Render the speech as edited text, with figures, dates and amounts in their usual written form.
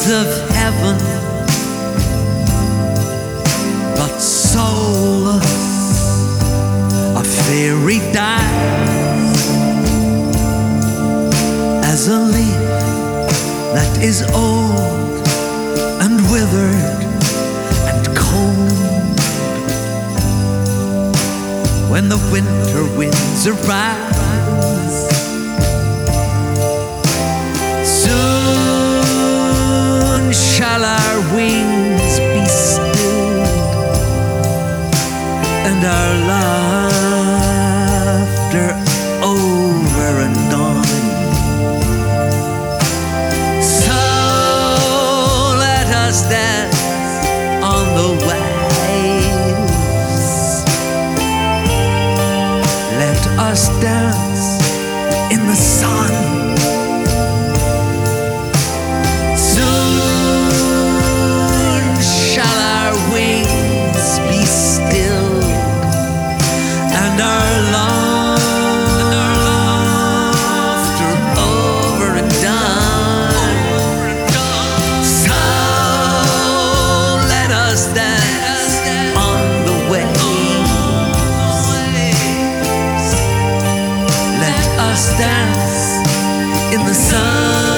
of heaven, but soulless, a fairy dies as a leaf that is old and withered and cold. When the winter winds arise, soon shall our wings be stilled and our laughter over and done. So let us dance on the waves. Let us dance in the sun. Soon shall our wings be stilled and our laughter over and done. So let us dance on the waves. Let us dance in the sun.